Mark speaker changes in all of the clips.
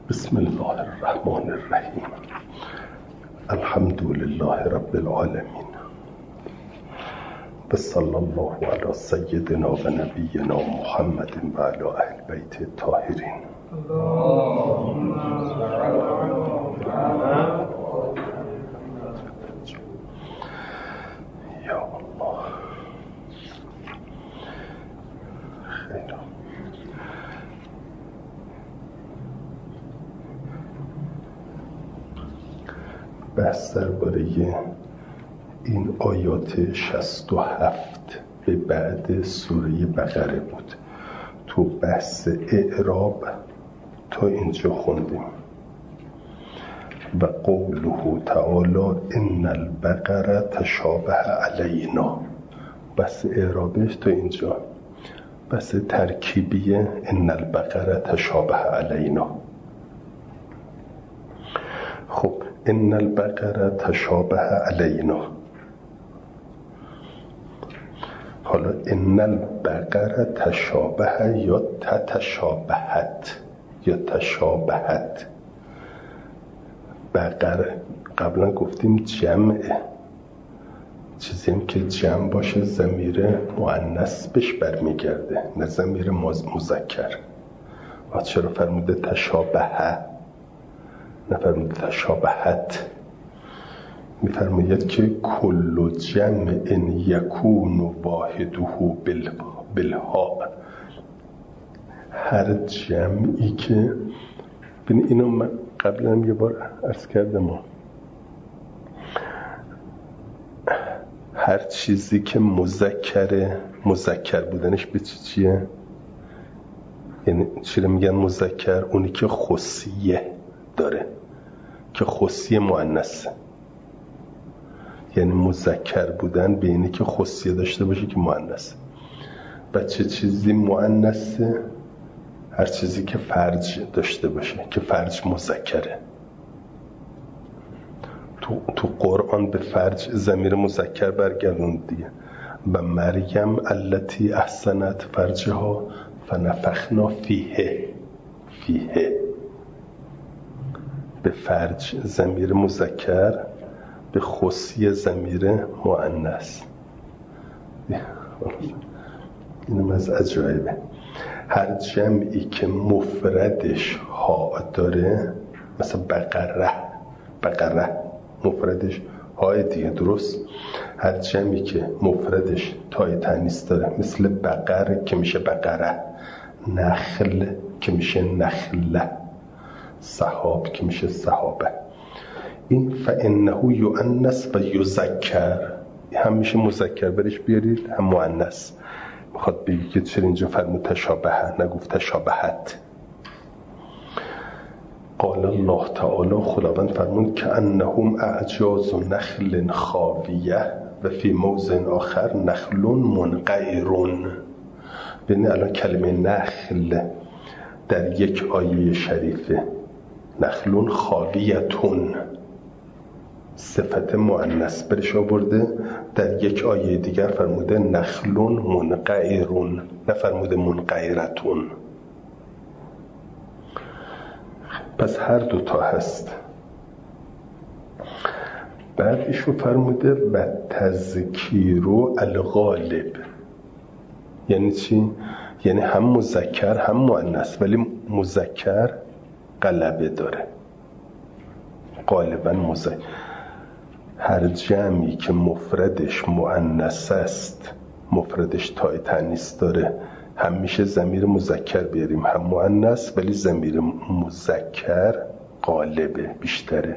Speaker 1: بسم الله الرحمن الرحیم. الحمد لله رب العالمین و صلی الله علی سیدنا و نبینا محمد و علی اهل بیت الطاهرین. یا الله خیر. بحث درباره این آیات 67 به بعد سوره بقره بود. تو بحث اعراب تا اینجا خوندیم و قوله تعالی ان البقره تشابه علینا. بحث اعرابش تا اینجا. بحث ترکیبیه ان البقره تشابه علینا. خب ان البقره تشابه علینا. حالا ان البقره تشابه یا تتشابهت یا تشابهت. بقره قبلا گفتیم جمعه، چیزی هم که جمع باشه ضمیر مؤنث بهش برمیگرده نه ضمیر مذکر. و چرا فرموده تشابه نفرموده تشابهت؟ میفرماید که کل جمع یکون واحده بالها. هر جمعی که ببین اینو من قبلا یه بار عرض کردم، هر چیزی که مذکر بودنش به چیه؟ یعنی چی رو میگن مذکر؟ اونی که خصیه داره که خصیه مؤنثه. یعنی مذکر بودن به اینی که خصیه داشته باشه که مؤنثه. و چه چیزی مؤنثه؟ هر چیزی که فرج داشته باشه که فرج مذکره. تو قرآن به فرج ضمیر مذکر برگردوند دیگه. و مریم التی احسنت فرجها فنفخنا فیه. به فرج ضمیر مذکر، به خصیه ضمیر مؤنث. اینم از عجایبه. هر جمعی که مفردش ها داره، مثلا بقره مفردش های دیگه، درست؟ هر جمعی که مفردش تای تانیث داره، مثل بقره که میشه بقره، نخل که میشه نخله، صحاب که میشه صحابه. این فانه یؤنث و یذکر، هم میشه مذکر برش بیارید هم مؤنث. میخواد بگی که چرا اینجا فرمود تشابه نگفت تشابهت؟ قال الله تعالی، خداوند فرمود که انهم اعجاز نخل خاویه و فی موضع آخر نخل منقعرون. ببین الان کلمه نخل در یک آیه شریفه، نخل خاویتون صفت مؤنث برش آورده، در یک آیه دیگر فرموده نخل منقعرون، نفرموده منقعرتون. پس هر دوتا هست. بعدشو فرموده و تذکیرو الغالب. یعنی چی؟ یعنی هم مذکر هم مؤنث، ولی مذکر غلبه داره، غالبا مذکر. هر جمعی که مفردش مؤنث است، مفردش تای تانیث داره، هم میشه ضمیر مذکر بیاریم هم مؤنث، ولی ضمیر مذکر غالبه، بیشتره.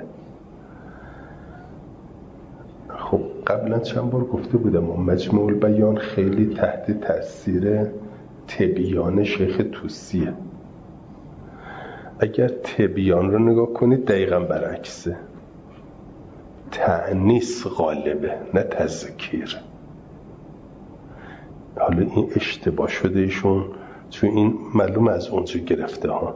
Speaker 1: خب قبلا چند بار گفته بودم مجموع البیان خیلی تحت تأثیر تبیان شیخ طوسیه. اگر تبیان رو نگاه کنید دقیقا برعکسه، تأنیث غالبه نه تذکیر. حالا این اشتباه شده ایشون، چون این معلوم از اونجا گرفته ها.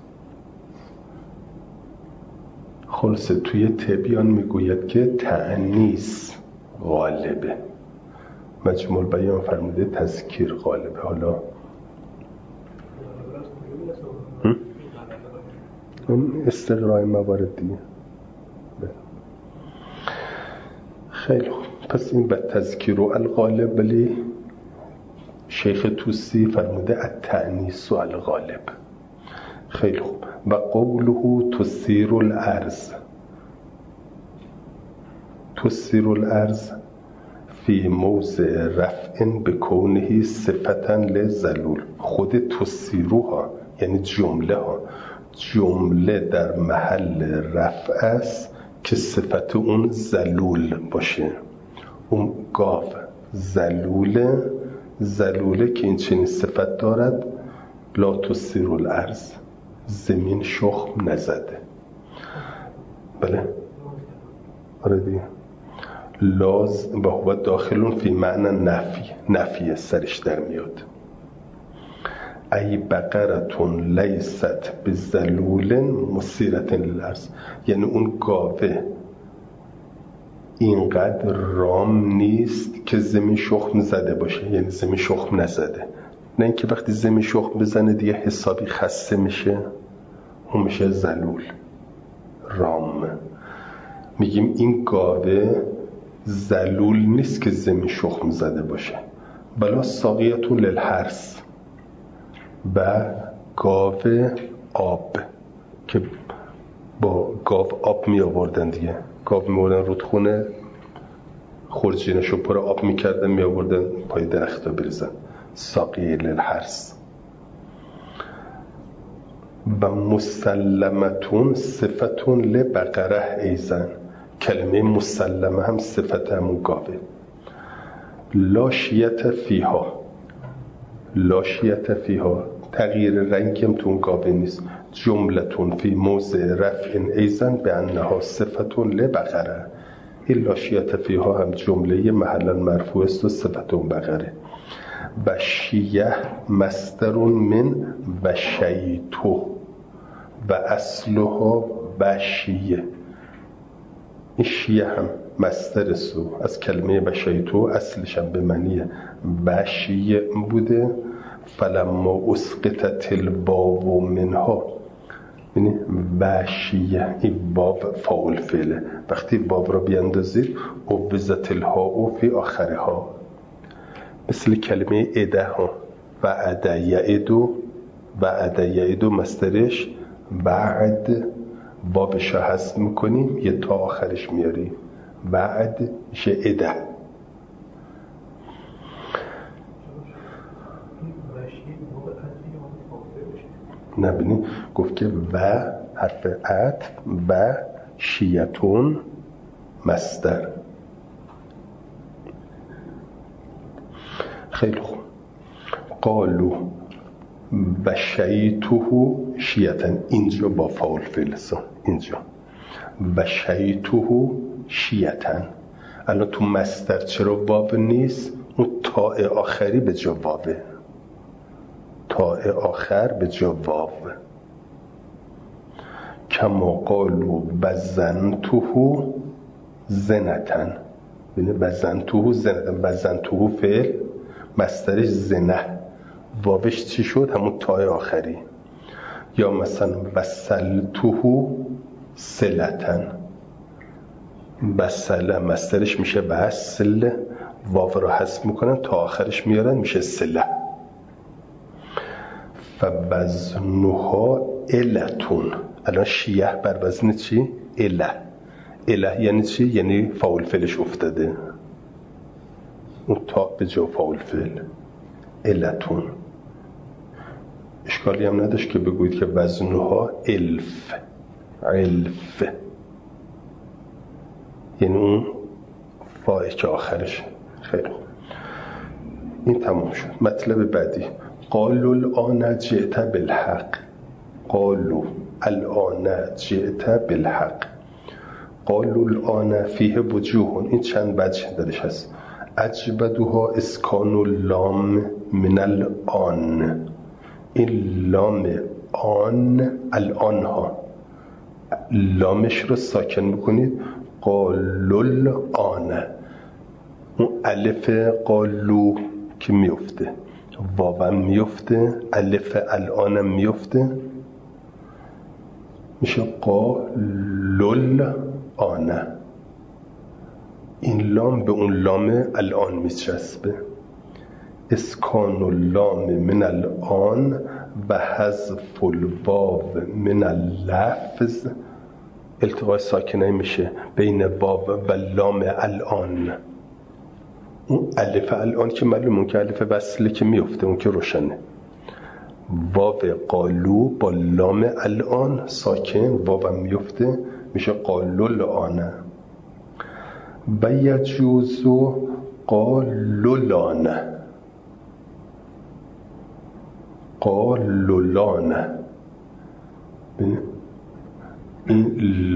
Speaker 1: خلاصه توی تبیان میگوید که تأنیث غالبه، مجموع البیان فرموده تذکیر غالبه. حالا اون استقرای موارد دیگه. خیلی خوب. پس این به تذکیر و الغالب، ولی شیخ توسی فرموده التأنیس و الغالب. خیلی خوب. و قوله تسیر الارض، تسیر الارض فی موضع رفع بکونه صفتا لزلول. خود تسیروها یعنی جمله ها، جمله در محل رفع است که صفت اون زلول باشه. اون گاو زلوله، زلوله که این چنین صفت دارد. لا تسیر الارض، زمین شخم نزده. بله آره دیگه. لاز و هو داخلون فی معنی نفی، نفی سرش در میاد. ای بقرتون لیست بزلول مسیرت للارض، یعنی اون گاوه اینقدر رام نیست که زمین شخم زده باشه، یعنی زمین شخم نزده. نه اینکه وقتی زمین شخم بزنه دیگه حسابی خسته میشه، اون میشه زلول، رام. میگیم این گاوه زلول نیست که زمین شخم زده باشه. بلا ساقیتون للحرث، و گاو آب که با گاو آب می آوردن دیگه. گاو می آوردن رودخونه، خورجینشو پر آب می کردن، می آوردن پای درخت ها بریزن. ساقی للحرث. و مسلمتون صفتون لبقره ایزن، کلمه مسلمه هم صفت همون گاوه. لاشیت فیها، لاشیت فیها تغییر رنگی هم تو اون گاوه نیست. جملتون فی موضع رفع ایزن به انها صفتون لبقره. این لاشیت فیها هم جمله محلا مرفوع است و صفت اون بقره. و شیه مصدر من و شیتو و اصلها و شیه. این شیه هم مصدر سو از کلمه و شیتو، اصلش هم به معنی و شیه بوده. فلما اسقطت الواو منها، یعنی و شیه، این واو فاعل فعله. وقتی واو را بیاندازید عوضت الهاء فی آخرها، مثل کلمه اده ها. و اده یعدو، و اده یعدو مصدرش بعد، واوش را حذف میکنیم یه تا آخرش میاریم، بعد میشه اده. نبینی گفت که و حرف عطف و شیعتون مصدر. خیلی خوب. قالو و شیعتوه شیعتن، اینجا با فاعل فعل اینجا و شیعتوه شیعتن. الان تو مصدر چرا واو نیست؟ اون تاء آخری به جا واوه، تاء آخر به جا واو. کما قالو بزنتوه زنتن، بینه بزنتوه زنتن، بزنتوه فعل مصدرش زنه، واوش چی شد؟ همون تاء آخری. یا مثلا وصلتوه صلتن، بسله مصدرش میشه وصل، واو رو حذف میکنن تا آخرش میارن میشه صله. فوزنها التون، الان شیعه بر وزن چی؟ اله. اله یعنی چی؟ یعنی فاعل فعلش افتاده، اون تا به جا فاعل فعل. التون اشکالی هم نداشت که بگویید که وزنها الف، الف یعنی اون فاعل که آخرش. خیلی این تمام شد. مطلب بعدی، قالوا الان جئت بالحق، قالوا الان جئت بالحق. قالوا الان فیه وجوه، این چند وجه درش هست. اجبدها اسکان اللام من الان، این لام آن، الان ها لامش رو ساکن بکنید. قالوا الان، اون الف قالو که میفته، واوم میفته، الف الانم میفته. میشه قالل آنه. این لام به اون لام الان میچسبه. اسکان اللام من الان و حذف الواو من اللفظ. التقاء ساکنه میشه بین واو و لام الان. اون الف الان که معلومه که الف وصله که میفته، اون که روشنه. واو قالو با لام الان ساکن، واو میفته میشه قالل آنه. و یجوزو قاللانه. قاللانه این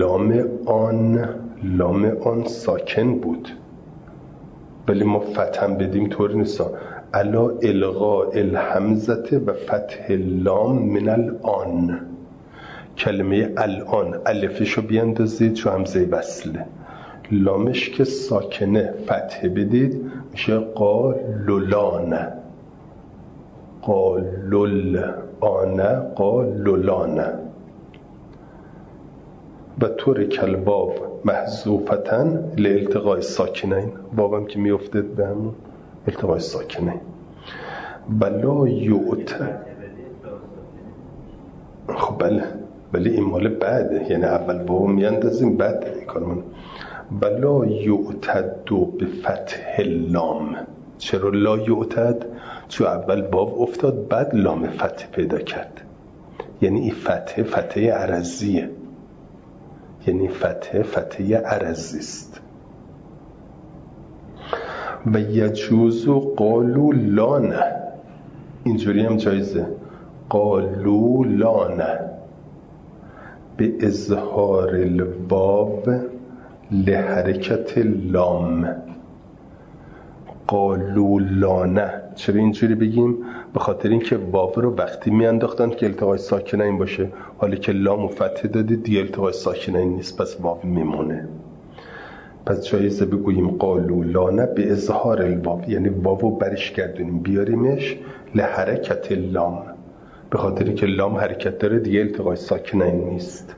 Speaker 1: لام آن ساکن بود، ولی ما فتحم بدیم طوری نیستا. علا الغاء الحمزه و فتح لام من الان. کلمه الان الفشو بیندازید چون همزه وصله، لامش که ساکنه فتح بدید میشه قاللانه. قاللانه قاللانه. و طور کلواو محذوفتن لالتقاء ساکنین. واوم که میفته به همون التقاء ساکنین. بلا یعت. خب بله، ولی این مال بعده، یعنی اول واو میاندازیم بعد این کارمون. بلا یعتد به فتح لام. چرا لا یعتد؟ چون اول واو افتاد بعد لام فتح پیدا کرد. یعنی این فتح عرضیه، یعنی فتح عرضی است. و یجوزو قالو لانه. اینجوری هم جایزه. قالو لانه به اظهار الواو لحرکت لام. قالو لانه. چرا اینجوری بگیم؟ به خاطر اینکه واو رو وقتی میانداختن که التقاء ساکنین باشه، حالا که لام و فتح دادید دیگه التقاء ساکنین نیست، پس واو میمونه. پس جایزه بگوییم قالو لانه به اظهار الواو، یعنی واو برش گردونیم بیاریمش لحرکت لام، به خاطر اینکه لام حرکت داره دیگه التقاء ساکنین نیست.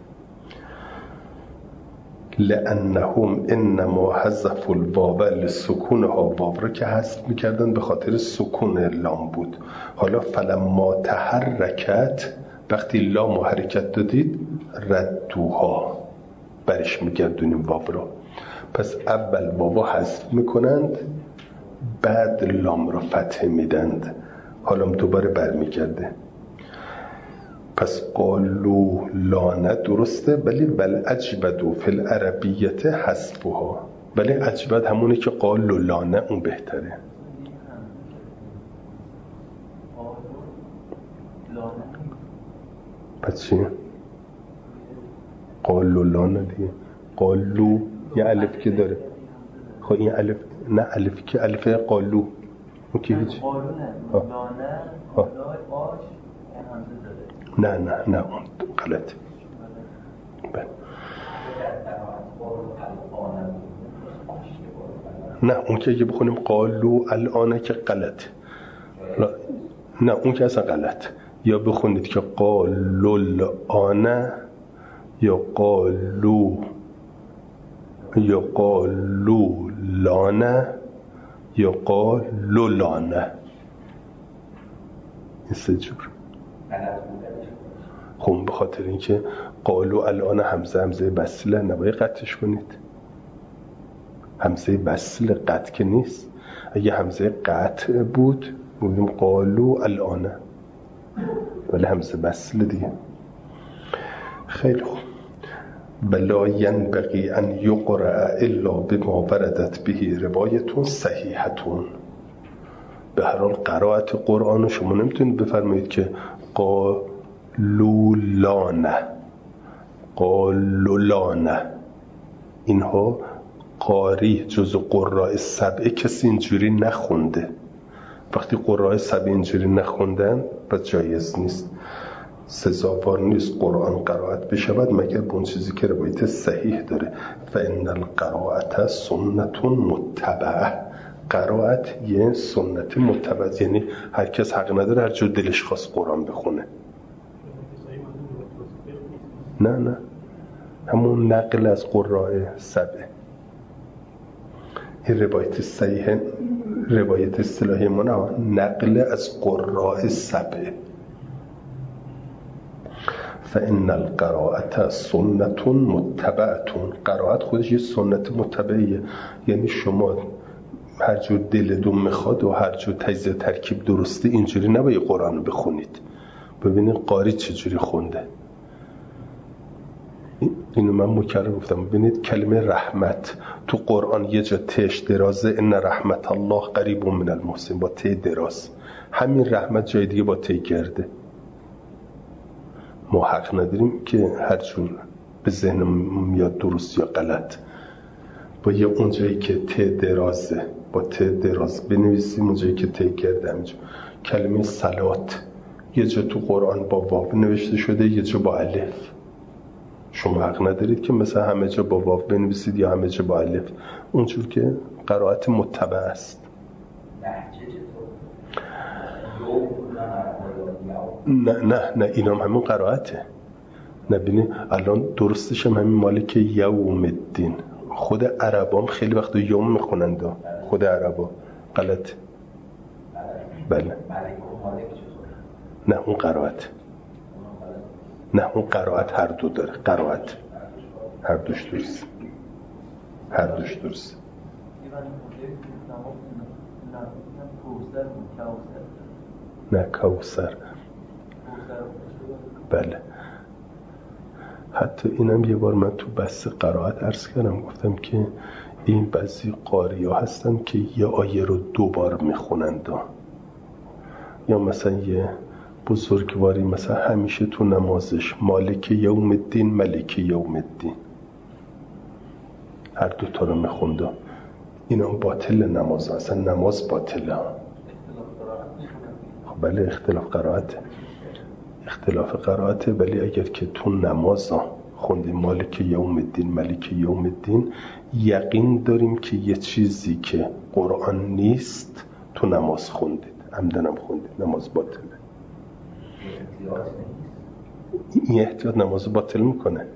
Speaker 1: لأنهم انما حذفوا الواو لسکونها. واو رو که حذف میکردن به خاطر سکون لام بود. حالا فلما تحرکت، وقتی لام رو حرکت دادید ردوها، برش میگردونیم واو رو. پس اول واو حذف میکنند بعد لام رو فتح میدند، حالا دوباره برمیگرده. پس قالو لانه درسته، ولی بل اجبدو فی العربیت حذفها. ولی اجبد همونه که قالو لانه، اون بهتره. پس چی؟ قالو لانه دیگه. قالو یه الف که داره. خب این الف نه، الفی که الف قالو اون که هیچ قالو نه نه نه اون غلط. نه اون که اگه بخونیم قالو الان که غلط. نه اون که اصلا غلط. یا بخونید که قالو الان یا قالو لانه یا قالو لانه. این سه جور. خب به خاطر اینکه قالو الان همزه وصله، نباید قطعش کنید. همزه وصل قطع که نیست. اگه همزه قطع بود بودیم قالو الان، ولی همزه وصل دیگه. خیلی خوب. بلا ینبغی ان یقرأ الا بما وردت به روایتون صحیحتون. به هر حال قرائت قرآن رو شما نمیتونید بفرمایید که قالولانه. اینها قاری جز قراء سبعه کسی اینجوری نخونده. وقتی قراء سبعه اینجوری نخوندن پس جایز نیست، سزاوار نیست قرآن قرائت بشود مگر به اون چیزی که روایت صحیح داره. فإن القراءة سنة متبعه. قرائت یه سنت متبع، یعنی هر کس حق نداره هر جور دلش خواست قرآن بخونه. نه همون نقل از قراء سبع. این روایت صحیح، روایت اصطلاحی ما نه، نقل از قراء سبع. فإن القراءة سنة متبعة. قرائت خودش یه سنت متبعیه، یعنی شما هر جور دلتون میخواد و هر جور تجزیه ترکیب درسته اینجوری نباید قرآن بخونید. ببینید قاری چجوری خونده. اینو من مکرر گفتم. ببینید کلمه رحمت تو قرآن یه جا تش درازه، ان رحمت الله قریب من المحسنین، با ت دراز. همین رحمت جای دیگه با ت گرده. ما حق نداریم که هر جور به ذهن میاد درست یا غلط با یه اونجایی که ت درازه با ت دراز بنویسیم، اونجایی که ت گرده. همینجا کلمه صلات یه جا تو قرآن با واو نوشته شده، یه جا با الف. شما حق ندارید که مثلا همه جا با واو بنویسید یا همه جا با الف، اونجور که قرائت متبع است. نه اینام همون قرائته. نبینی الان درستش هم همین مالک یوم الدین. خود عربام خیلی وقت یوم میخونند، خود عربا غلط. بله نه اون قرائت، نه اون قرائت هر دو داره. قرائت هر دوش درست، هر دوش درست. نه کوثر. بله حتی اینم یه بار من تو بحث قرائت عرض کردم، گفتم که این بعضی قاری ها هستن که یه آیه رو 2 بار میخونند، یا مثلا یه بزرگواری مثلا همیشه تو نمازش مالک یوم الدین ملک یوم الدین هر دوتا رو میخونده. اینا باطل نماز، اصلا نماز باطله. بله اختلاف قرائته، ولی اگر که تو نماز خوندی مالک یوم الدین ملک یوم الدین، یقین داریم که یه چیزی که قرآن نیست تو نماز خوندید، عمدنم خوندید، نماز باطله. این احتیاط نماز باطل میکنه.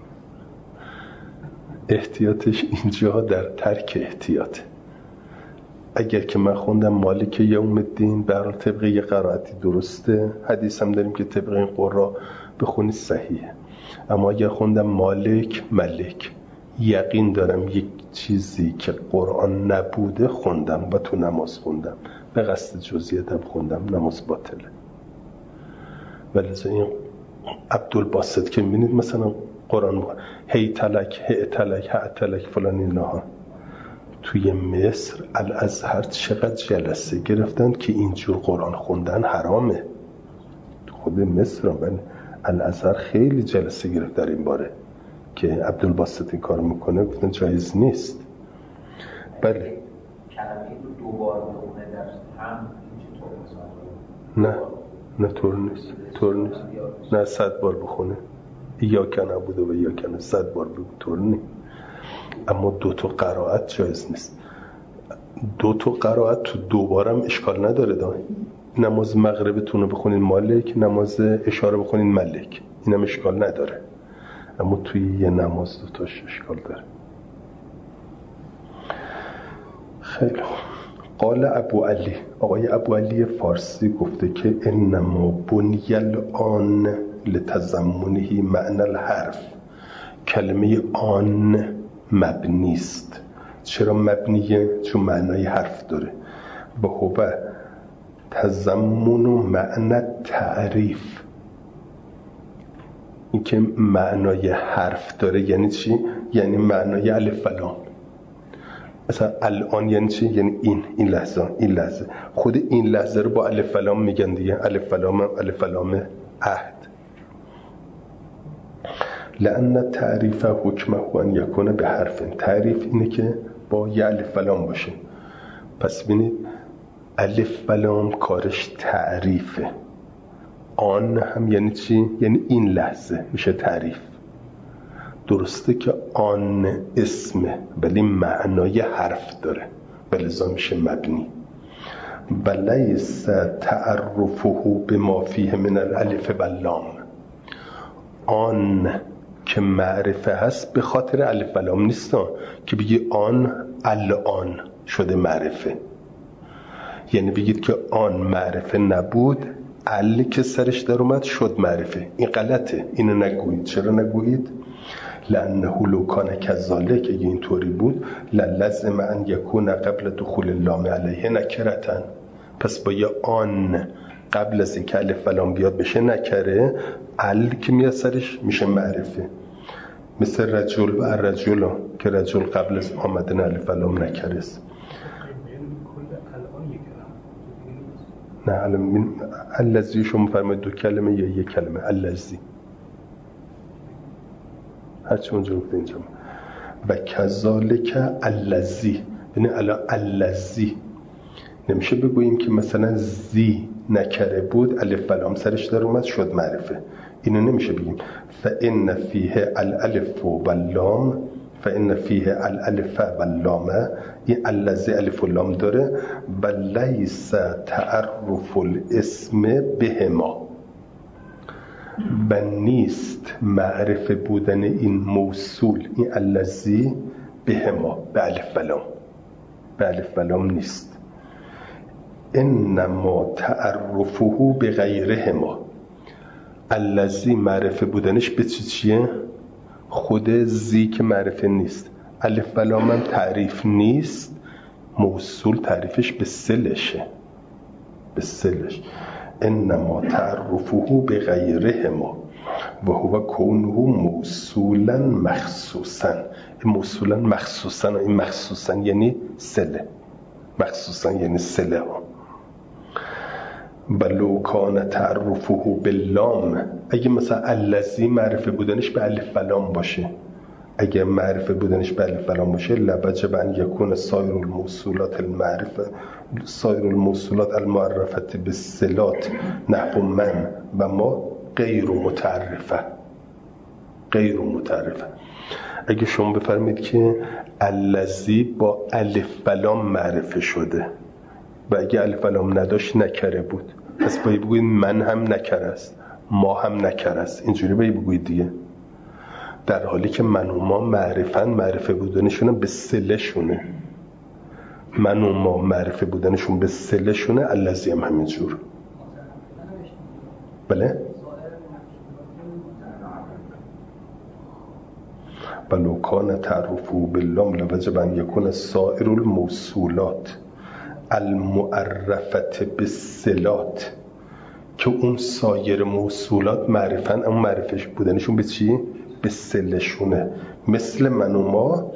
Speaker 1: احتیاطش اینجا در ترک احتیاطه. اگر که من خوندم مالک یوم الدین، برای طبق یه قرائتی درسته، حدیث هم داریم که طبق این قرآن بخونی صحیحه. اما اگر خوندم مالک ملک، یقین دارم یک چیزی که قرآن نبوده خوندم و تو نماز خوندم، به قصد جزئیاتم خوندم، نماز باطله. ولی این عبدالباسط که میبینید مثلا قرآن هی تلک فلان اینها، توی مصر الازهر چقدر جلسه گرفتن که اینجور قرآن خوندن حرامه. خود مصر هم الازهر خیلی جلسه گرفت در این باره که عبدالباسط این کار میکنه، گفتن جایز نیست. بله
Speaker 2: کلمه رو 2 بار بخونه در هم
Speaker 1: نه طور نیست نه 100 بار بخونه ایاک نبوده و ایاک نه 100 بار بگو، طور نیست. اما 2 تا قرائت جایز نیست. 2 تا قرائت تو 2 بارم اشکال نداره. نماز مغربتون رو بخونین مالک، نماز اشاره بخونین ملک، اینم اشکال نداره. اما توی یه نماز 2 تاش اشکال داره. خیلی خوب. قال ابو علی، آقای ابو علی فارسی گفته که انما بنی الآن لتضمنه معنی الحرف. کلمه آن مبنی است. چرا مبنیه؟ چون معنای حرف داره. به هو تضمن و معنی تعریف. این که معنای حرف داره یعنی چی؟ یعنی معنای الف و لام. مثلا الان یعنی چی؟ یعنی این لحظه. خود این لحظه رو با الف و لام میگن دیگه. الف و لام عهد. لأن تعریف حکمه ان یکون به حرف. تعریف اینه که با یه الف و لام باشه. پس ببینید الف و لام کارش تعریفه. آن هم یعنی چی؟ یعنی این لحظه میشه تعریف. درسته که آن اسمه ولی معنای حرف داره، بلذا میشه مبنی. ولیس تعرفه بما فیه من الالف و اللام. آن که معرفه هست به خاطر الف و لام نیست که بگی آن الان شده معرفه. یعنی بگید که آن معرفه نبود، ال که سرش در اومد شد معرفه. این غلطه، اینو نگویید. چرا نگویید؟ لانه لو کان کذالک، اگه اینطوری بود للزم ان یکون قبل دخول اللام علیه نکرتن، پس با یه آن قبل از اینکه الف و لام بیاد بشه نکره، ال که میاد سرش میشه معرفه. مثل رجل و الرجل که رجل قبل از آمدن الف و لام نکره است. نه الذی شما فرمایید دو کلمه یا یک کلمه؟ الذی هرچی اونجا گفته اینجا. و کذالک الذی، یعنی الذی نمیشه بگوییم که مثلا زی نکره بود الف و لام سرش در اومد شد معرفه. اینو نمیشه بگیم. فإن فیه الالف و اللام، فإن فیه الالف و اللام، این الذی الف و لام داره. و لیس تعرف الاسم بهما، و نیست معرفه بودن این موصول، این الذی بهما، به الف و لام، به الف و لام نیست. انما تعرفه بغیرهما، الذی معرفه بودنش به چیه؟ خود زی که معرفه نیست، الف و لام هم تعریف نیست، موصول تعریفش به سلشه، به سلش. انما تعرفه بغیرهما و هو کونه موصولا مخصوصا. این موصولا مخصوصا، این مخصوصا یعنی سله، مخصوصا یعنی سله ها. بلو کان تعرفه باللام، اگه مثلا الذی معرفه بودنش به الف و لام باشه، اگه معرفه بودنش به الف و لام باشه، لوجب ان یکون سایر الموصولات المعرفه، سایر الموصولات المعرفه بالصلات نحو من و ما غیر متعرفه، غیر متعرفه. اگه شما بفرمید که الذی با الف و لام معرفه شده و اگه الف و لام نداشت نکره بود، پس باید بگوید من هم نکره است، ما هم نکره است، اینجوری باید بگوید دیگه. در حالی که من و ما معرفه بودنشون به سله شونه، من و ما معرفه بودنشون به سله شونه، الذی هم همینجور. بله؟ بلو کان تعرفه باللام لوجب ان یکون سائر الموصولات المعرفت بالصلات، که اون سایر موصولات معرفن، اما معرفش بودنشون به چی؟ به سلشونه. مثل من و ما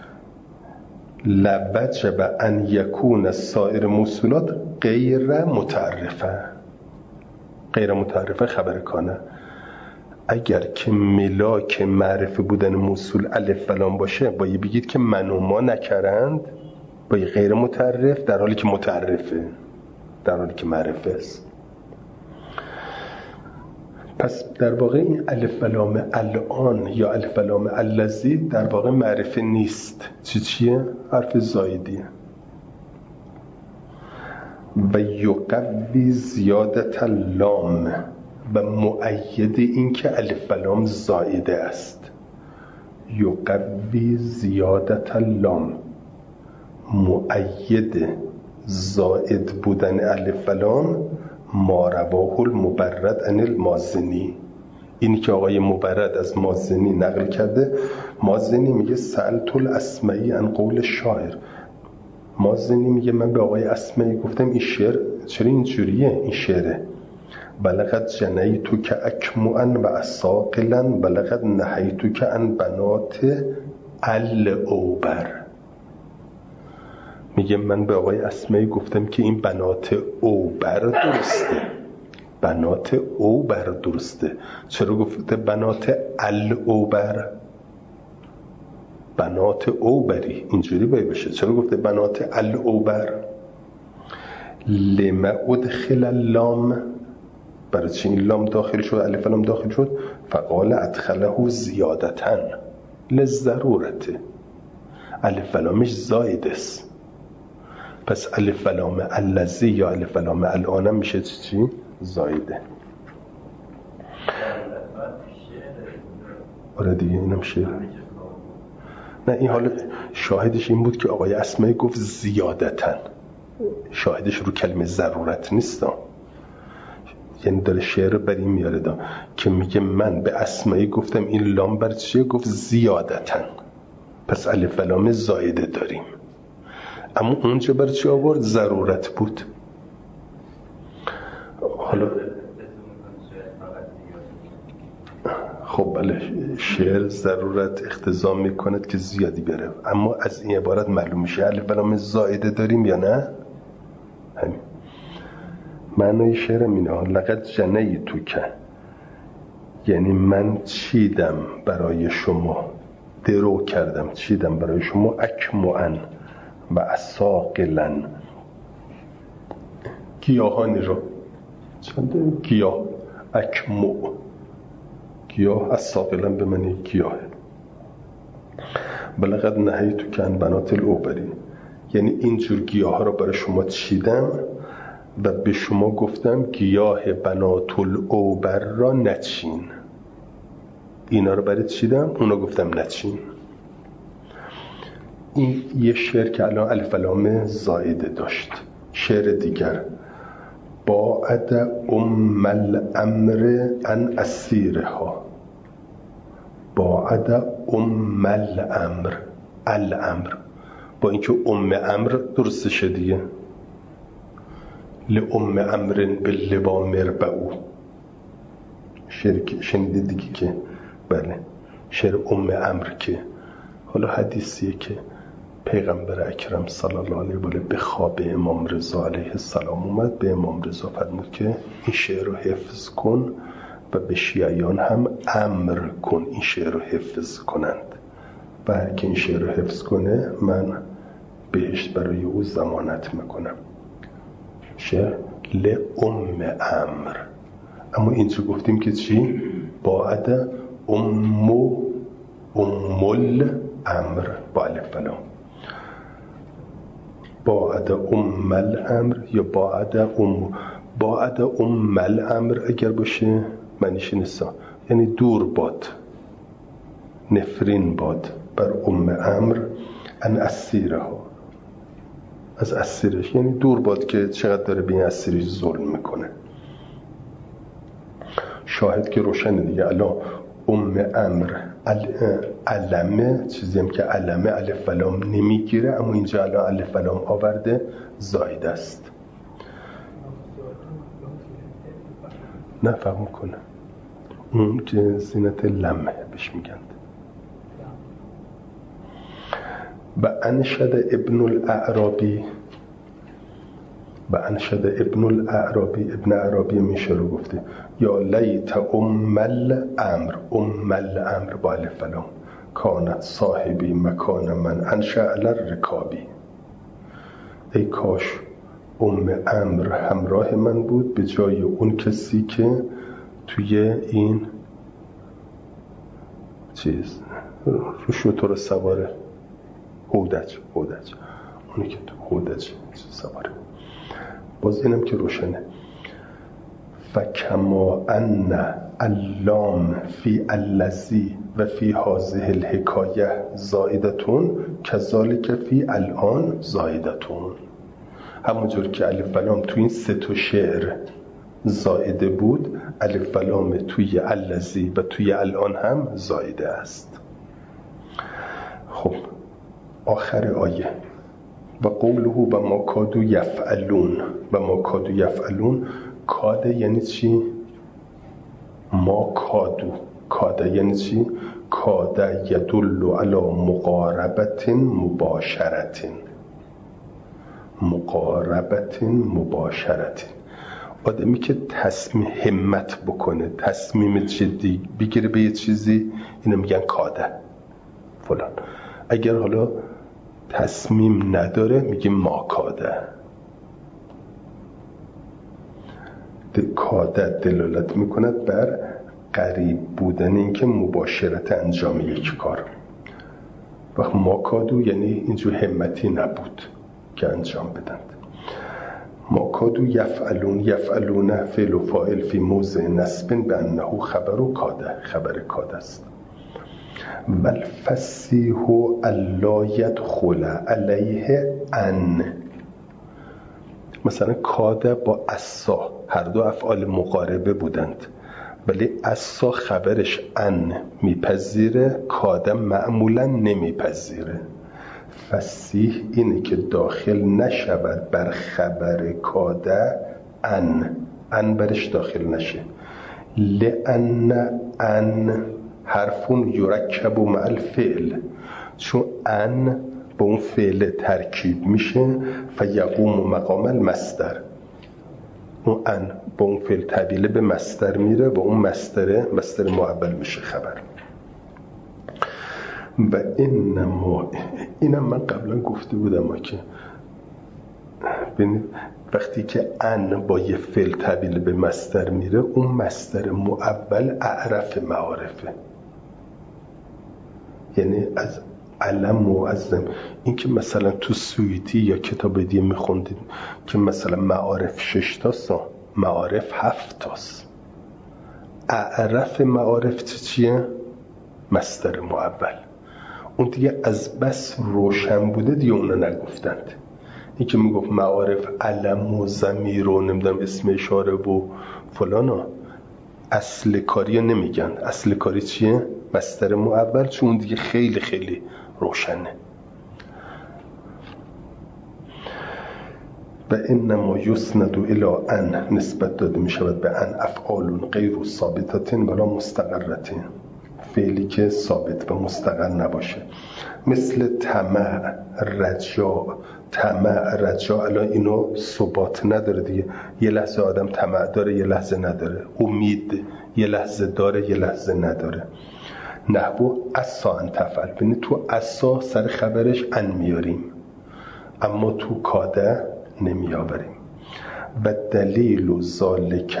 Speaker 1: لوجب ان یکون سایر موصولات غیر متعرفه، غیر متعرفه خبر کانه. اگر که ملاک معرفه بودن موصول الف و لام باشه، باید بگید که من و ما نکرند، باید غیر متعرف، در حالی که متعرفه، در حالی که معرفه است. پس در واقع این الف و لام الان یا الف و لام الذی در واقع معرفه نیست. چیه؟ حرف زایدیه. و یقوی زیادت اللام، و مؤید این که الف و لام زائده است. یقوی زیادت اللام، مؤید زائد بودن الف و لام، ما رواه المبرد عن المازنی، اینی که آقای مبرد از مازنی نقل کرده. مازنی میگه سألت الاسمعی عن قول شاعر، مازنی میگه من به آقای اسمعی گفتم این شعر چرا اینجوریه، این شعره. بلغت جنیتو که اکمعا و اساقلا، بلغت نهیتو که عن بنات الاوبر. میگه من به آقای اسمعی گفتم که این بنات اوبر درسته، بنات اوبر درسته. چرا گفته بنات الاوبر؟ بنات اوبری اینجوری باید بشه. چرا گفته بنات الاوبر؟ لما ادخل اللام، برای چی این لام داخل شد، الف لام داخل شد؟ فقال ادخله زیادتن للضرورت، الف لامش زاید است. پس الف لام الذی یا الف لام الان میشه چی؟ زایده. آره دیگه اینم شعر. نه این حالا شاهدش این بود که آقای اسمعی گفت زیادتن، شاهدش رو کلمه ضرورت نیست، یعنی داره شعر بر این میاره که میگه من به اسمعی گفتم این لام بر چیه؟ گفت زیادتن، پس الف و لام زایده داریم. اما اونجا بر چی آورد؟ ضرورت بود. حالا خب بله شعر ضرورت اقتضا میکند که زیادی بره، اما از این عبارت معلوم میشه الف و لام زایده داریم یا نه؟ همین معنای شعر اینه لقد جنی تو که، یعنی من چیدم برای شما، درو کردم چیدم برای شما اکموان و اساقلن، گیاهانی رو. چنده گیاه؟ اکمو، گیاه. اساقلن به معنی گیاه. بلقد نهیتو که عن بنات الاوبری، یعنی اینجور گیاه ها رو برای شما چیدم و به شما گفتم گیاه بنات الاوبر را نچین. اینا رو برای چیدم، اونا گفتم نچین. این یه شعر که الان الف و لام زائده داشت. شعر دیگر باعد الامر عن اسیرها، باعد الامر، با اینکه امر درستشه دیگه، لام امر باللوا مربعو، شعر شنیده دیگه که بله شعر امر که حالا حدیثیه که پیغمبر اکرم صلی الله علیه و آله به خواب امام رضا علیه السلام اومد، به امام رضا فرمود که این شعر رو حفظ کن و به شیعیان هم امر کن این شعر رو حفظ کنند و هر که این شعر رو حفظ کنه من بهشت برای او ضمانت میکنم. شعر لام امر. اما اینجا گفتیم که چی؟ باعد الامر با الف و لام، باعد الامر یا باعد الامر اگر باشه معنیش نیست، یعنی دور باد، نفرین باد بر امر ان اسیرها، از اسیرش، یعنی دور باد که چقدر داره به این اسیرش ظلم میکنه. شاهد که روشنه دیگه. الان امر علمه، چیزی هم که علمه الف و لام نمیگیره، اما اینجا الان الف و لام آورده زاید است. نفهم کنه اون که زینت لمه بهش میگند. و انشد ابن الاعرابی ابن عربی میشه رو گفته یا لیت ام الامر با الف و لام کانت صاحبی مکان من انشأ الرکابی، ای کاش امر همراه من بود به جای اون کسی که توی این چیز رو شتر سواره، هودج اونی که تو هودج سواره. باز اینم که روشنه. فکما ان اللام فی الذی و فی هذه الحکایه زائدتون کذالک فی الان زائدتون، همونجور که الف و لام توی این سه تا شعر زائده بود، الف و لام توی الذی و توی الان هم زائده است. خب آخر آیه و قوله و ما کادو یفعلون، و ما کادو یفعلون، کاده یعنی چی؟ ما کاده یعنی چی؟ کاده یدل علی مقاربت مباشرت. آدمی که تصمیم همت بکنه، تصمیم جدی بگیره به یه چیزی، اینو میگن کاده فلان. اگر حالا تصمیم نداره میگیم ما کاده. کاده دلالت میکند بر قریب بودن، این که مباشرت انجام یک کار. وقت ما کادو یعنی اینجور همتی نبود که انجام بدند. ما کادو یفعلون فعل و فاعل فی موضع نصب به انه خبر کاده است. والفصیح الا یدخل علیه ان. مثلا کاد با عصا هر دو افعال مقاربه بودند، ولی عصا خبرش ان میپذیره، کاد معمولا نمیپذیره. فصیح اینه که داخل نشود بر خبر کاد ان برش داخل نشه. لأن ان حرفون یرکب مع الفعل، چون ان با اون فعل ترکیب میشه فیقوم مقام المصدر. اون ان با اون فعل تبدیل به مصدر میره و اون مصدر معول میشه خبر. و اینم من قبلا گفته بودم که ببینید وقتی که ان با یه فعل تبدیل به مصدر میره، اون مصدر معول اعرف معارفه، یعنی از علم و از این که مثلا تو سویتی یا کتاب دیگه میخوندید که مثلا معارف 6 تاست، معارف 7 تاست. اعرف معارف چیه؟ مصدر معول. اون دیگه از بس روشن بوده دیگه اونو نگفتند. این که میگفت معارف علم و ضمیر و نمیدونم اسم اشاره و فلانا، اصل کاری نمیگن. اصل کاری چیه؟ مصدر معول، چون اون دیگه خیلی خیلی روشنه. و انما یسند الی ان، نسبت داده میشود به ان افعال غیر ثابتات ولا مستقرات، فعلی که ثابت و مستقر نباشه، مثل طمع، رجاء الان اینو ثبات نداره دیگه. یه لحظه آدم طمع داره، یه لحظه نداره. امید یه لحظه داره، یه لحظه نداره. نحو عسا ان تفعل، ببینید تو عسا سر خبرش ان میاریم، اما تو کاده نمیآوریم. و دلیل ذالک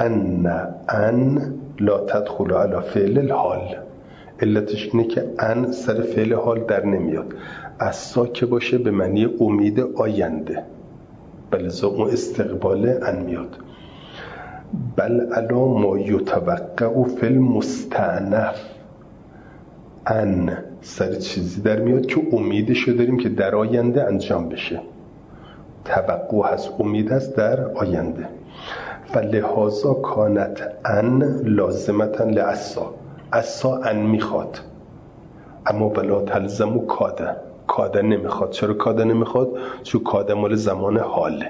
Speaker 1: ان لا تدخل علی فعل الحال، علتش اینه که ان سر فعل حال در نمیاد. عسا که باشه به معنی امید آینده، بلذا اون استقبال ان میاد. بل علا ما یتوقع فی المستأنف، ان سر چیزی در میاد که امیدشو داریم که در آینده انجام بشه. توقع هست، امید هست در آینده. فلهذا کانت ان لازمتا لعسا، عسا ان میخواد، اما بلا تلزم و کاده نمیخواد. چرا کاده نمیخواد؟ چون کاده مال زمان حاله،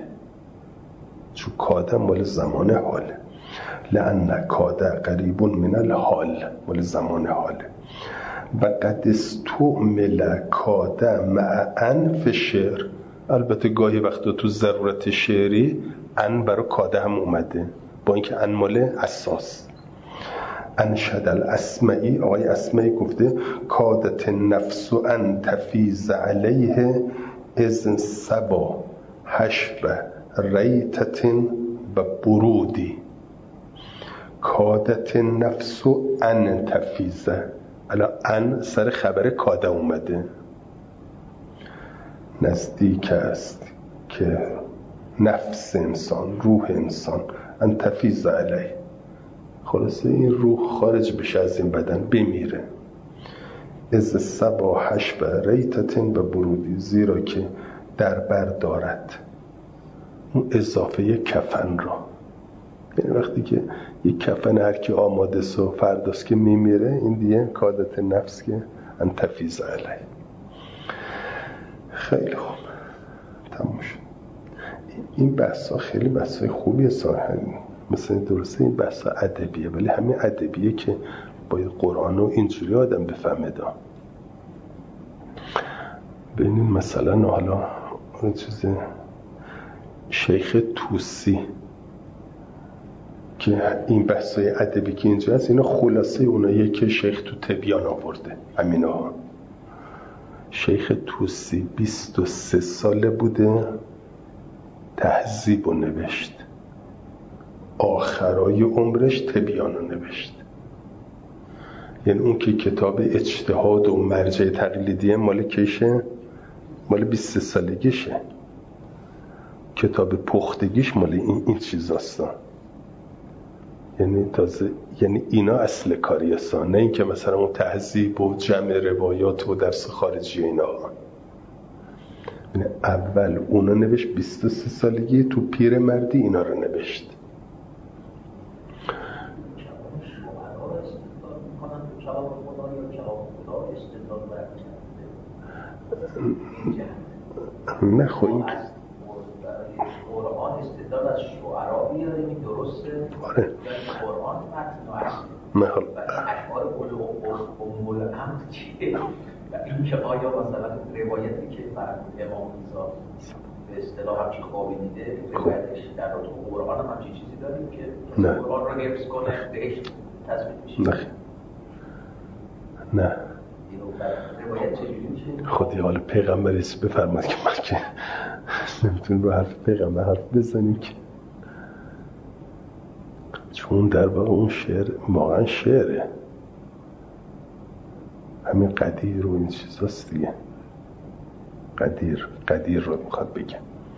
Speaker 1: لأن کاده قریب من الحال، مال زمان حاله. و قد استعمل کاده مع ان فی الشعر، البته گاهی وقتا تو ضرورت شعری ان برای کاده هم اومده، با اینکه ان مال اساس. انشد الاسمعی، آقای اسمعی گفته کادت النفس ان تفیز علیه اذن سبا حشب ریتت و برودی. کادت النفس ان تفیز، الان ان سر خبر کاده اومده. نزدیک است که نفس انسان، روح انسان ان تفیز علیه، خلاصه این روح خارج بشه از این بدن، بمیره. از سبا حشب ریتتن و برودی، زیرا که در بر دارد اون اضافه کفن را. یعنی وقتی که یک کفن هر کی آماده سو فرداست که میمیره، این دیگه کادت نفس که ان تفیز علیه. خیلی خوب، تموم شد. این بحثا خیلی بحثای خوبیه صاحب، مثلا درسته این بحثا ادبیه، ولی همین ادبیه که باید قرآن رو اینجوری آدم بفهمه. ببینید مثلا حالا اون چیز شیخ توسی که این بحثای ادبی که اینجا هست، اینا خلاصه اوناییه که شیخ تو تبیان آورده. همینا شیخ توسی 23 ساله بوده تهذیب رو نوشت، آخرای عمرش تبیان رو نوشت. یعنی اون که کتاب اجتهاد و مرجع تقلیدیه مال کیشه؟ مال 23 سالگیشه. کتاب پختگیش مال این چیزاست. یعنی تازه یعنی اینا اصل کاری هستن، نه اینکه مثلا اون تهذیب و جمع روایات و درس خارجی اینا. یعنی اول اونا نوشت 23 سالگی، تو پیر مردی اینا رو نوشت. نه خب این
Speaker 2: قرآن استدلال از شعرا بیاریم، این درسته؟
Speaker 1: آره.
Speaker 2: قرآن متن و اصل
Speaker 1: محل
Speaker 2: اشعار قول الامر چیه؟ و این که آیا مثلا روایتی که فرمود امام میزا به اصطلاح همچین خوابی دیده، روایتش در تو قرآن هم همچین چیزی داریم که قرآن رو حفظ کنه بهش تثبیت میشه؟
Speaker 1: نه
Speaker 2: روایت چجوری میشه؟
Speaker 1: خودی حال پیغمبر ایسا بفرماد که من که نمیتونیم رو حرف پیغمبر حرف بزنیم که، چون در واقع اون شعر واقعا شعره، همین قدیر و این چیزاست دیگه. قدیر رو میخواد بگه.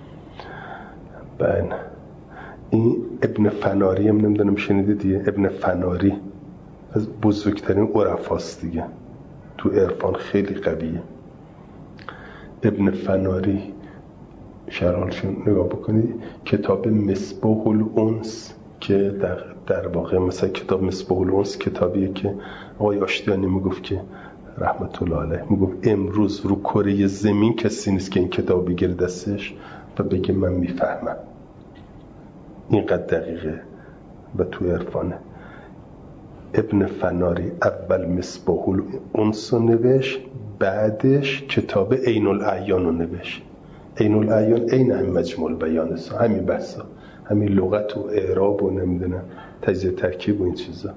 Speaker 1: بعد این ابن فناری هم نمیدونم شنیده دیگه، ابن فناری از بزرگترین عرفاست دیگه، تو عرفان خیلی قویه. ابن فناری شرحالشون نگاه بکنید، کتاب مصباح الانس که در واقع مثلا کتاب مصباح الانس کتابیه که آقای آشتیانی میگفت که رحمت الله علیه میگفت امروز رو کره زمین کسی نیست که این کتاب بگیره دستش و بگه من میفهمم. اینقدر دقیقه و تو عرفانه. ابن فناری اول مصباح الانس رو نوشت، بعدش کتاب عین الاعیان رو نوشت. عین الاعیان عین هم مجموع البیان است، همین بحثا، همین لغت و اعراب و نمیدونم تجزیه ترکیب و این چیزا.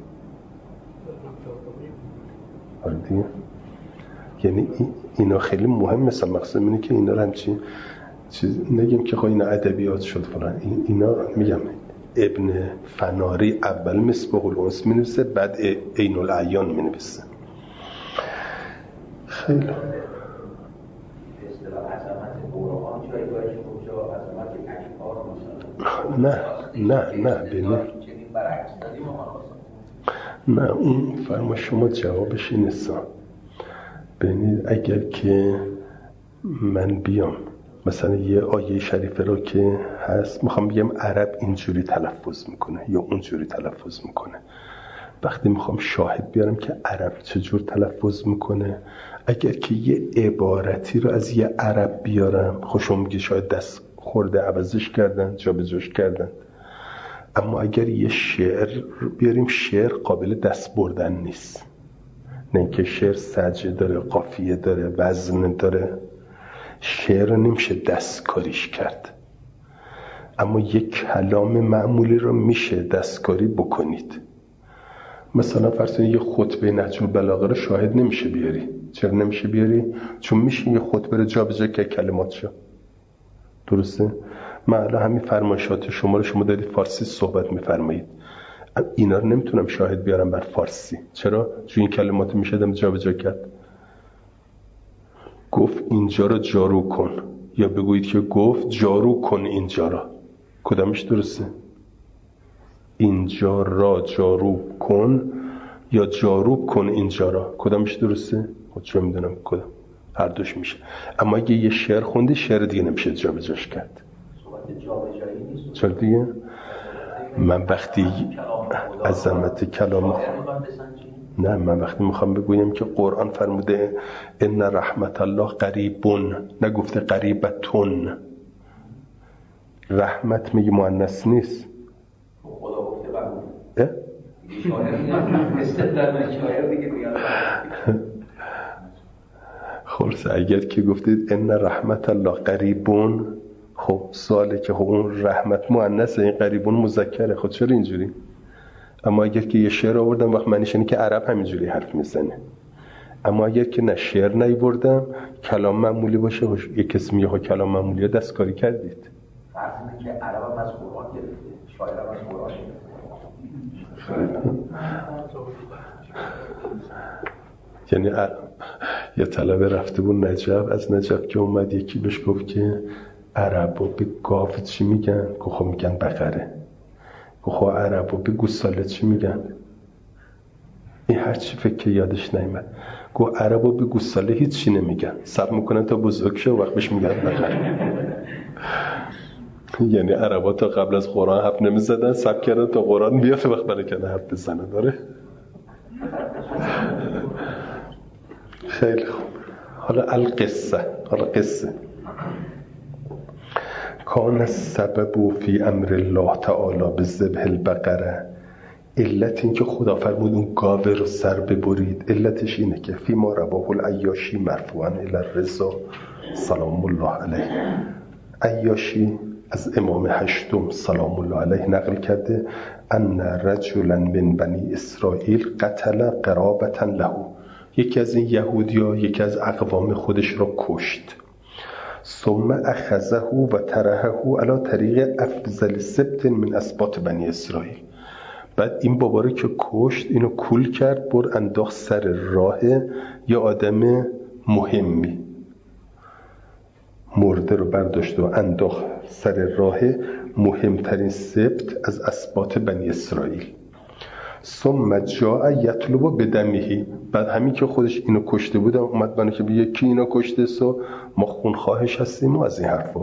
Speaker 1: آره دیگه. یعنی اینا خیلی مهم مثلا، مقصد اینه که اینا رو همچین چیز نگیم که خب اینا ادبیات شد فلان. اینا میگم ابن فناری اول مصباح الانس می‌نویسه، بعد عین الاعیان می‌نویسه. خیلی نه ببین، نه اون فرما شما جوابش این نیست. ببینید اگر که من بیام مثلا یه آیه شریفه رو که هست میخوام بگم عرب اینجوری تلفظ میکنه یا اونجوری تلفظ میکنه، وقتی میخوام شاهد بیارم که عرب چجور تلفظ میکنه، اگر که یه عبارتی رو از یه عرب بیارم خوشم میگه شاید دست خورده عوضش کردن جابجاش کردن، اما اگر یه شعر بیاریم شعر قابل دست بردن نیست، نه اینکه شعر سجع داره، قافیه داره، وزن داره، شعر نمیشه دستکاریش کرد. اما یک کلام معمولی رو میشه دستکاری بکنید. مثلا فرض کنید یه خطبه نهج البلاغه رو شاهد نمیشه بیاری. چرا نمیشه بیاری؟ چون میشه یه خطبه رو جابجا کرد کلماتشو. درسته؟ من الان همین فرمایشات شما رو شما دارید فارسی صحبت میفرمایید، اینا رو نمیتونم شاهد بیارم بر فارسی. چرا؟ چون این کلمات میشه دم جابجا کرد. گفت اینجا رو جارو کن، یا بگویید که گفت جارو کن اینجا را. کدامش درسته؟ اینجا را جارو کن یا جارو کن اینجا را، کدامش درسته؟ خود چون میدونم کدام، هر دوش میشه. اما اگه یه شعر خوندی شعر دیگه نمیشه جابجاش کرد. چرا دیگه؟ من وقتی عظمت کلام نه، من وقتی میخوام بگویم که قرآن فرموده ان رحمت الله قریبون، نگفته قریبتون. رحمت میگه مؤنث نیست.
Speaker 2: خدا گفته قبول. شاعر دیگه میاد.
Speaker 1: خلاص اگر که گفتید ان رحمت الله قریبون، خب سواله که خب اون رحمت مؤنثه، این قریبون مذکره، خب چرا اینجوری؟ اما اگر که یه شعر آوردم وقت معنیش اینه که عرب همینجوری حرف میزنه. اما اگر که نه شعر نیاوردم کلام معمولی باشه، یه کسی میگه ها کلام معمولیه دستکاری کردید.
Speaker 2: فرض اینه که عرب هم از قرآن گرفته، شاعر هم از قرآن گرفته.
Speaker 1: یعنی یه طلبه رفته بود نجف، از نجف که اومد یکی بهش گفت که عربا به گاو چی میگن؟ خب میگن بقره. خب عربو به گوساله چی میگن؟ این هر چی فکر که یادش نیامد. گو عربو به گوساله هیچی نمیگن، صبر میکنن تا بزرگ شه و وقت بهش میگن بقر. یعنی عربا تا قبل از قرآن حرف نمیزدن، صبر کردن تا قرآن بیاد وقت برای کنه حرف بزنن. داره خیلی خوب. حالا قصه کان السبب فی امر الله تعالی بذبح البقره، علت این که خدا فرمود اون گاوه رو سر ببرید، علتش اینه که فی ما رواه العیاشی مرفوعا الی الرضا سلام الله علیه. عیاشی از امام هشتم سلام الله علیه نقل کرده ان رجلا من بنی اسرائیل قتل قرابة له، یکی از این یهودیا یکی از اقوام خودش را کشت. ثم اخذه و طرحه علی طریق افضل سبت من اسباط بنی اسرائیل، بعد این بابا رو که کشت اینو کول کرد، بر انداخت سر راه یه آدم مهمی، مرده رو برداشت و انداخت سر راه مهمترین سبت از اسباط بنی اسرائیل. ثم جاء یطلب بدمه، بعد همین که خودش اینو کشته بود اومد بنا که بگه کی اینو کشته، سو ما خونخواهش هستیم و از این حرفا.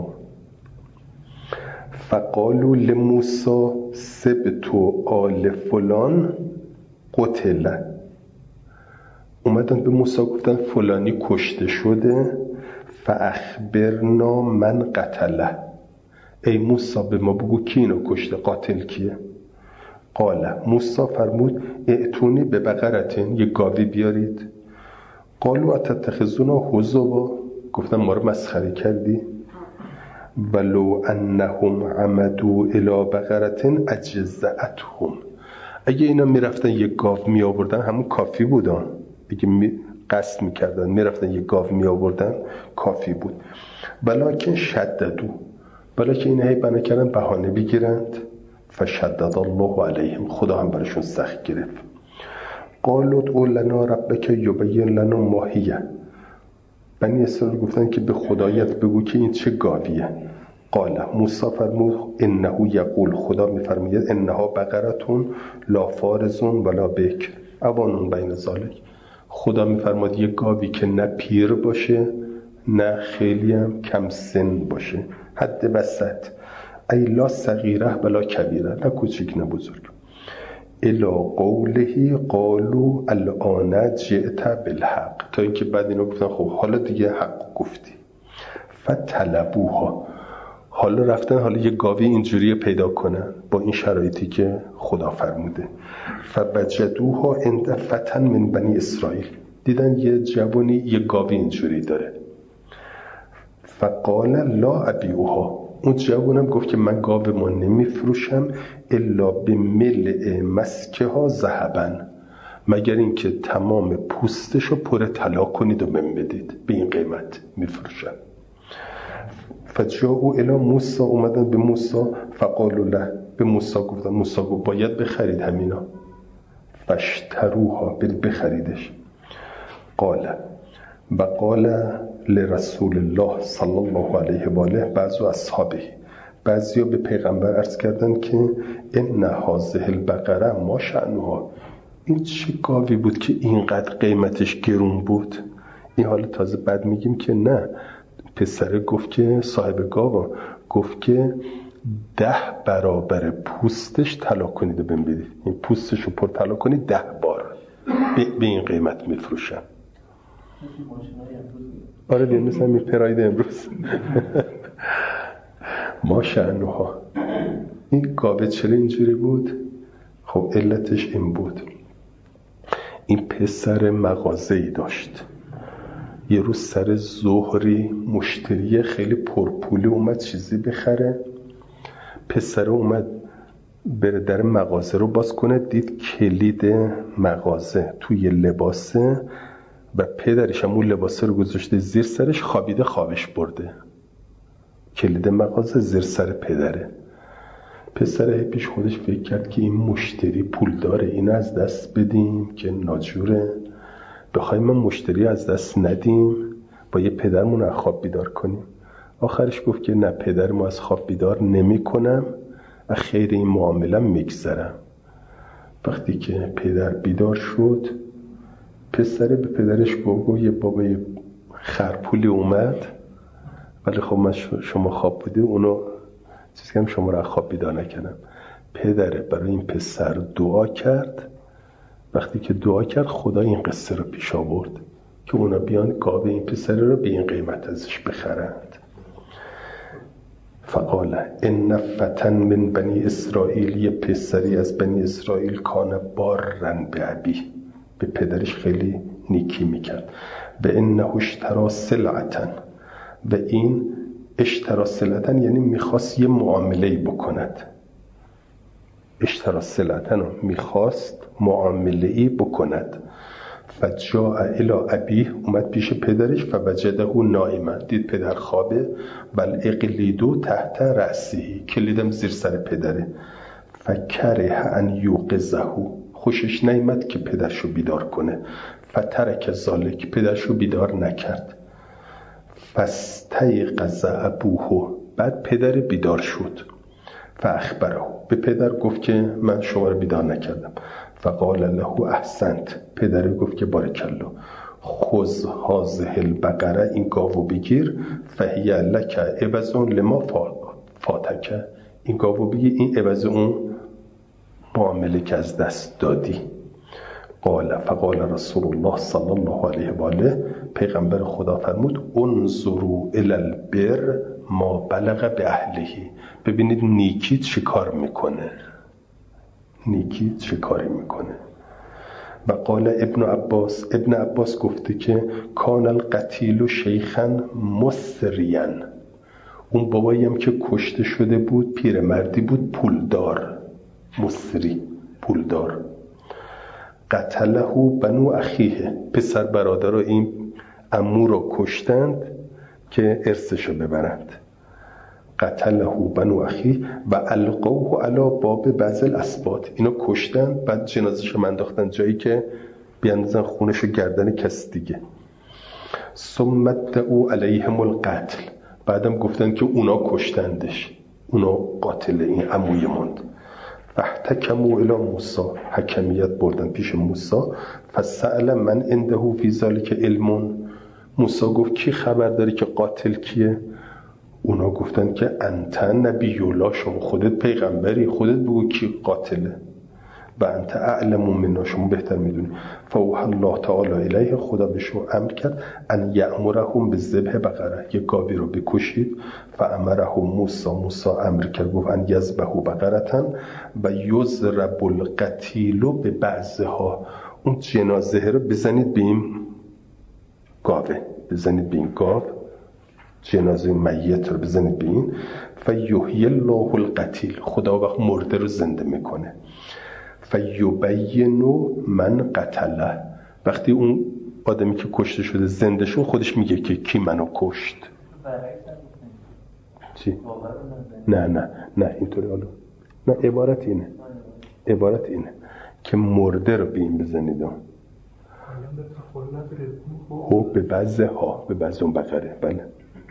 Speaker 1: فقالوا لموسی سبت آل فلان قتل، اومدن به موسی گفتن فلانی کشته شده. فاخبرنا من قتله، ای موسی به ما بگو کی اینو کشته، قاتل کیه؟ قال، موسی فرمود ائتونی به بقرتین، یه گاوی بیارید. قالوا اتتخذونا هزوا، گفتن ما رو مسخره کردی. ولو انهم عمدوا الى بقرتین اجزأتهم، اگه اینا میرفتن یه گاو می آوردن همون کافی بودن، اگه قصد میکردن میرفتن یه گاو می آوردن کافی بود. ولکن شددو، ولکن اینا هی بنا کردن بهانه بگیرند. فشدد الله علیهم، خدا هم برشون سخت گرفت. قالوا ادع لنا ربک یبین لنا ما هی، بنی اسرائیل گفتن که به خدایت بگو که این چه گاویه. قال، موسی فرمود انه یقول، خدا میفرماید انها بقرتون لا فارزون ولا بکر اوانون بین ذالک، خدا میفرماید یه گاوی که نه پیر باشه نه خیلی هم کم سن باشه، حد وسط، ای لا صغیره ولا کبیره، نه کوچیک نه بزرگ. الا قوله قالوا الان جئت بالحق، تا اینکه بعد اینا گفتن خب حالا دیگه حق گفتی. فتلبوها، حالا رفتن حالا یه گاوی اینجوری پیدا کنن با این شرایطی که خدا فرموده. فوجدوها عند فتى من بنی اسرائیل، دیدن یه جوانی یه گاوی اینجوری داره. فقال لا ابیعها، اون جوانم گفت که من گاو ما نمیفروشم الا بملء مسکها ذهبا، مگر اینکه تمام پوستشو پر طلا کنید و من بدید، به این قیمت میفروشم. فجاءوا الی موسی، اومدن به موسی. فقالوا له، به موسی گفتن، موسی گفت باید بخرید همینا. فاشتروها، بخریدش. قال و قال لرسول الله صلی الله علیه و آله بعض اصحابه، بعضیا به پیغمبر عرض کردن که ان هذه البقره ما شأنها، این چه گاوی بود که اینقدر قیمتش گرون بود؟ این حالا تازه بعد میگیم که نه، پسره گفت که صاحب گاوا گفت که 10 برابر پوستش طلا کنید و بهم بدید، این پوستش رو پر طلا کنید 10 بار، به این قیمت میفروشن. آره بیم مثل این پراید امروز. ماشاءالله. این گاوه چرا اینجوری بود؟ خب علتش این بود، این پسر مغازه‌ای داشت، یه روز سر ظهری مشتری خیلی پرپولی اومد چیزی بخره، پسر اومد بره در مغازه رو باز کنه، دید کلید مغازه توی لباسه و پدرش هم اون لباسه رو گذاشته زیر سرش، خوابیده خوابش برده، کلید مغازه زیر سر پدره. پسره پیش خودش فکر کرد که این مشتری پول داره، این از دست بدیم که ناجوره، بخوایم من مشتری از دست ندیم با یه پدرمون از خواب بیدار کنیم. آخرش گفت که نه، پدر ما از خواب بیدار نمی کنم، و خیر این معامله میگذرم. وقتی که پدر بیدار شد، پسر به پدرش گفت یه بابای خرپولی اومد، ولی خب من شما خواب بودی، اونو چیزی که شما را خواب بیدار نکردم. پدر برای این پسر دعا کرد. وقتی که دعا کرد، خدا این قصه رو پیش آورد که اونا بیان گاو این پسر رو به این قیمت ازش بخرند. فقال ان فتى من بنی اسرائیل، یه پسری از بنی اسرائیل، کان بارن به ابی، به پدرش خیلی نیکی میکرد. به انه اشترا سلعتن، و این اشترا سلعتن یعنی میخواست یه معامله‌ای بکند. اشترا سلعتن میخواست معامله‌ای بکند. فجاء الی ابیه، اومد پیش پدرش. فوجده نائما، دید پدر خوابه. بل اقلیدو تحت رأسه، کلیدم زیر سر پدره. فکره ان یوقظه، خوشش نیامد که پدرشو بیدار کنه. فترک ذالک، پدرشو بیدار نکرد. فاستیقظ ابوه، بعد پدر بیدار شد. فاخبره، به پدر گفت که من شما رو بیدار نکردم. فقال له احسنت، پدر گفت که بارکالله. خذ هذه البقره، این گاوو بگیر. فهی لک عوض لما فاتک، این گاوو بگیر، این عوض اون معامله که از دست دادی. فقال رسول الله صلی الله علیه و آله، پیغمبر خدا فرمود انظروا الی البر ما بلغ به اهله، ببینید نیکی چه کار میکنه، نیکی چه کاری میکنه. و قال ابن عباس گفته که کان القتیل شیخا مسریا، اون بابایی هم که کشته شده بود پیرمردی بود، پولدار، مسری، پولدار. قتله بنو اخیه، پسر برادر رو این عمو رو کشتند که ارثشو ببرند. قتله بنو اخیه و القوه علی باب بعض الاسباط، اینو کشتند، بعد جنازه‌شو انداختن جایی که بیاندازن خونش و گردن کس دیگه. ثم ادعوا علیهم القتل، بعدم گفتن که اونا کشتندش، اونا قاتل این عموی ماند. فاحتکموا الی موسی، حکمیت بردن پیش موسی. فسأل من عنده فی ذلک علم، موسی گفت کی خبر داره که قاتل کیه؟ اونا گفتن که انت نبی الله، شما خودت پیغمبری، خودت بگو کی قاتله. و انت اعلم منا، شما بهتر میدونی. فاوحى الله تعالی الیه، خدا به شما امر کرد ان یأمرهم بالذبح بقره، یک گاوی رو بکشید. فامرهم موسی امر کرد، گفت ان یذبحوا بقرة و یضرب القتیل ببعضها، اون جنازه رو بزنید به این گاوه، بزنید به این گاو، جنازه میت رو بزنید به این. فیحیی الله القتیل، خدا وقت مرده رو زنده میکنه. فیبین من قتله، وقتی اون آدمی که کشته شده زنده شد، خودش میگه که کی منو کشت. چی؟ نه اینطوری. حالا نه، عبارت اینه که مرده رو به این بزنید. به بعضها، به بعض اون بقره، بله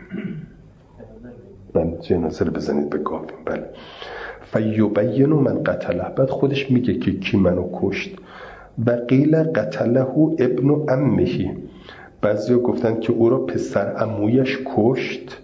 Speaker 1: جنازه رو بزنید به گاو، بله. فیبین من قتله، بعد خودش میگه که کی منو کشت. و قیل قتله ابن عمه، بعضیا گفتن که او را پسر عمویش کشت.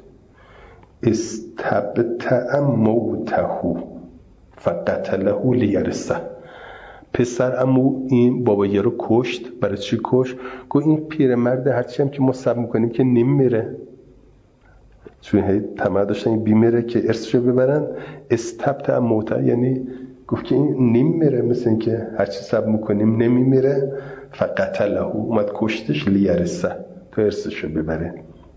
Speaker 1: استبتع موته فقتله لیرثه، پسر عمو این بابایه رو کشت. برای چی کشت؟ گفت این پیرمرد هرچی هم که ما صبر میکنیم که نیم میره، چون طمع داشتن این بیمیره که ارثشو ببرن. استبتع موته یعنی گفت که این نیم میره، مثل این که هرچی صبر میکنیم نمیمیره. فقتله، اومد کشتش، لیرثه، تو ارثشو ببره.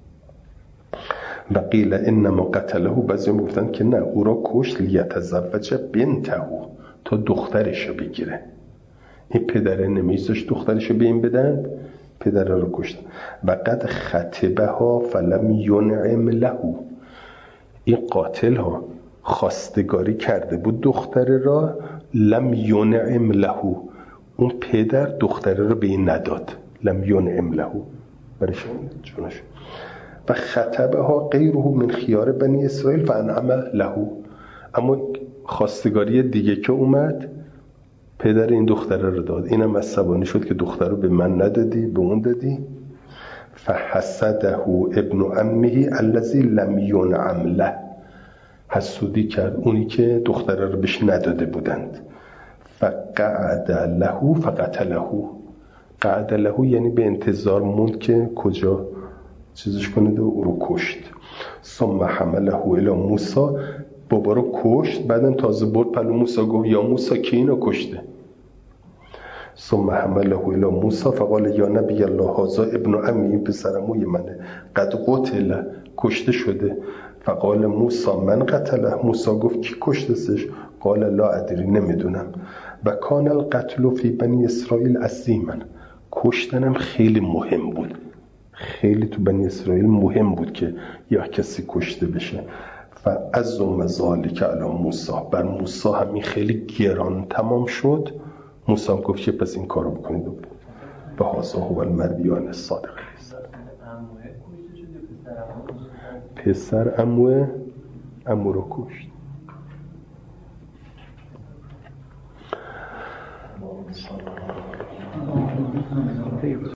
Speaker 1: و قیل انما قتله، بعضی هم گفتن که نه، او را کشت لیتزوج بنته، تا دخترشو بگیره. این پدره نمیذاشت دخترشو به این بدن، پدره رو کشت. و قد خطبها فلم ینعم له، این قاتل ها خواستگاری کرده بود دختره را، لم ینعم له، اون پدر دختره رو به این نداد، لم ینعم له برشون جونش. و خطبها غیره من خیار بنی اسرائیل و انعم له، اما خواستگاری دیگه که اومد پدر این دختره رو داد. اینم عصبانی شد که دختر رو به من ندادی، به اون دادی. فحسده ابن عمه الذی لم ینعم له، حسودی کرد اونی که دختره رو بهش نداده بودند. فقعد له فقتله، قعد له یعنی به انتظار موند که کجا چیزش کنه و او رو کشت. ثم حمله الی موسی، بابا رو کشت، بعدم تازه برد پلو موسی گفت یا موسی کی اینو کشته. ثم حمله الی موسی فقال یا نبی الله هذا ابن عمی، این پسرعموی منه، قد قتل، کشته شده. فقال موسی من قتله، موسی گفت کی کشتسش؟ قال لا ادری، نمیدونم. و کان القتل فی بنی اسرائیل عظیما، کشتنم خیلی مهم بود، خیلی تو بنی اسرائیل مهم بود که یا کسی کشته بشه. فعظم ذلک علی موسی، بر موسی همین خیلی گران تمام شد. موسی گفت که پس این کارو بکنید و هذا هو المربیان الصادق. پسر عمو رو کشت.